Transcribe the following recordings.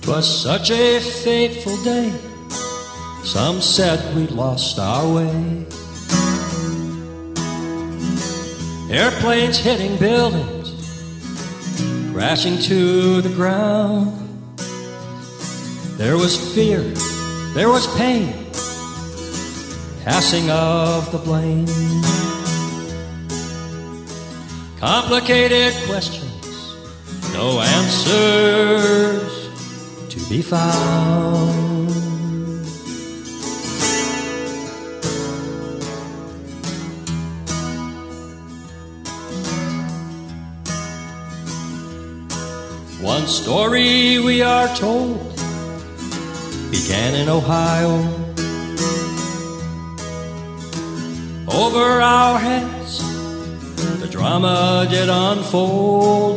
'Twas such a fateful day. Some said we'd lost our way. Airplanes hitting buildings, crashing to the ground. There was fear, there was pain, passing of the blame. Complicated questions, no answers to be found. One story we are told began in Ohio. Over our heads the drama did unfold.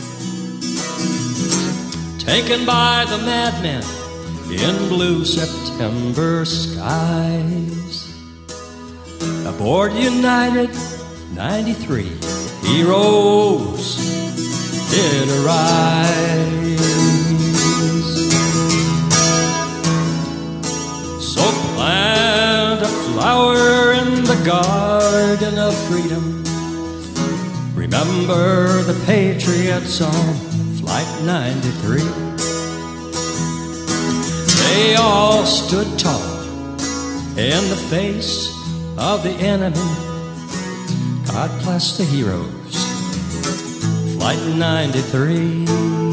Taken by the madmen in blue September skies, aboard United 93 heroes did arise. So plant a flower in the garden of freedom. Remember the Patriots on Flight 93. They all stood tall in the face of the enemy. God bless the heroes, Flight 93.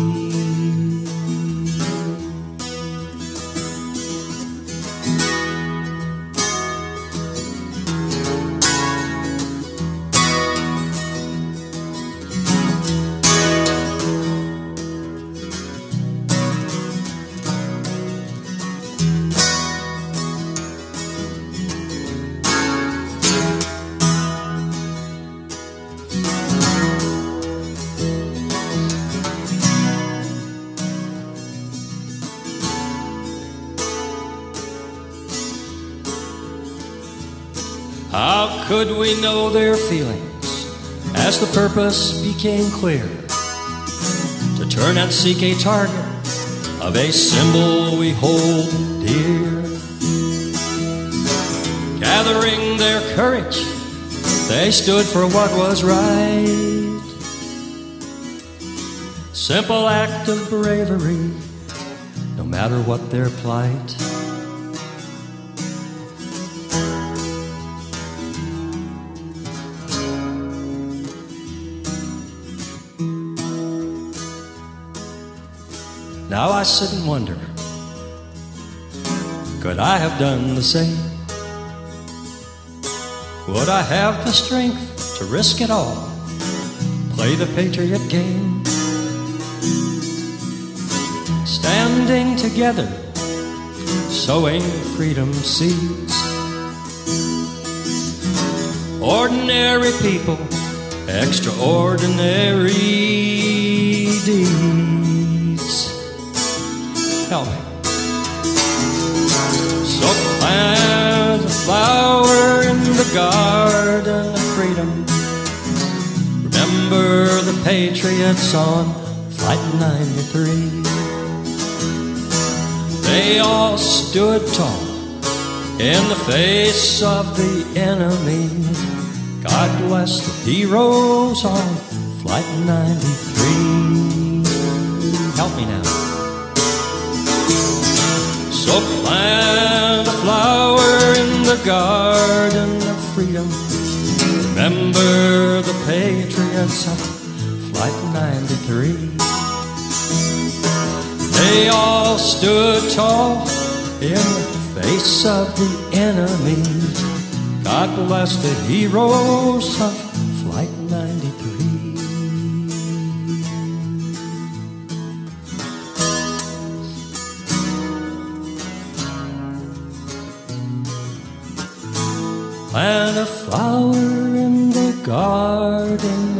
How could we know their feelings as the purpose became clear? To turn and seek a target of a symbol we hold dear. Gathering their courage, they stood for what was right. Simple act of bravery, no matter what their plight. Now I sit and wonder, could I have done the same? Would I have the strength to risk it all, play the patriot game? Standing together, sowing freedom seeds. Ordinary people, extraordinary deeds. Help me. So plant a flower in the garden of freedom. Remember the Patriots on Flight 93. They all stood tall in the face of the enemy. God bless the heroes on Flight 93. Help me now. So plant a flower in the garden of freedom. Remember the Patriots of Flight 93. They all stood tall in the face of the enemy. God bless the heroes of Flight 93. Plant a flower in the garden